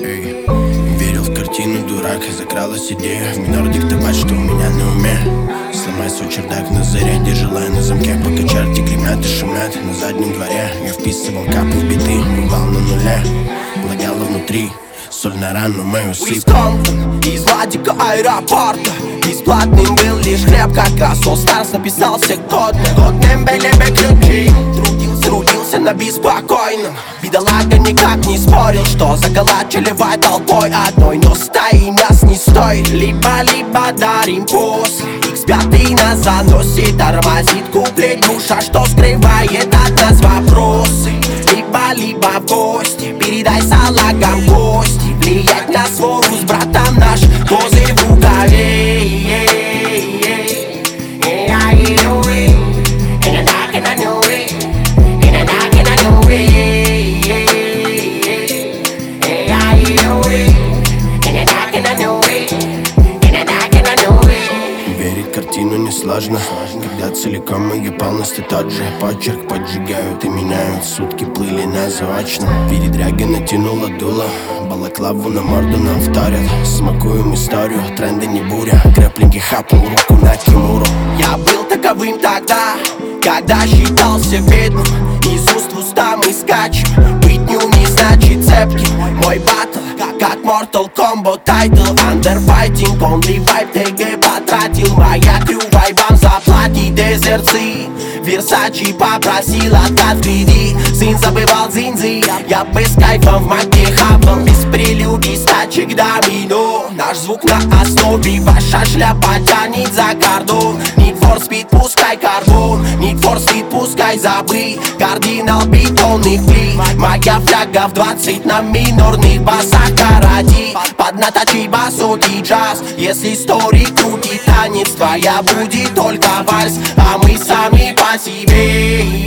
эй. Верил в картину, дурак, и закралась идея в минор диктовать, что у меня на уме. Сломай свой чердак на заряде, желая на замке, пока чарти гремят и шумят на заднем дворе. Я вписывал капы в биты, бывал на нуле, плагало внутри, соль на рану мою сыпь. Из Владика аэропорта бесплатным был лишь хлеб, как раз All Stars написался годным были бы ключи. Трудился на беспокойном, бедолага никак не спорил, что заколачивай толпой одной, но стаи нас не стоит. Либо дарим после, X5 нас заносит, тормозит куплет душа, что скрывает от нас вопросы. Либо в гости, передай салагам кости, влиять на свору с братом наш козырь в рукаве. Верить картину несложно, когда целиком ее полностью тот же почерк поджигают и меняют. Сутки плыли на заочном, передряги натянула дуло, балаклаву на морду нам вторят. Смакуем историю, тренды не буря, крэпленький хапнул руку на Кимуру. Я был таковым тогда, когда считался бедным, из уст в уста мы скачем, быть не значит цепким. Мой батл, как Mortal Kombat Title, Underfighting, only vibe, ТГ потратил, моя крю вайбам заплатить дезерцы. Версачи попросил отказ впереди, сын забывал дзиньзи, я бы с кайфом в маке хапал, без прелюдий стачек домино. Наш звук на основе, ваша шляпа тянет за кордон. Need for speed, пускай карбон, Need for speed, пускай забыть, кардинал бетонных плит. Моя фляга в 20 на минорных басах каради, поднаточи басот и джаз. Если историк крутит танец, твоя будет только вальс, а мы сами по себе.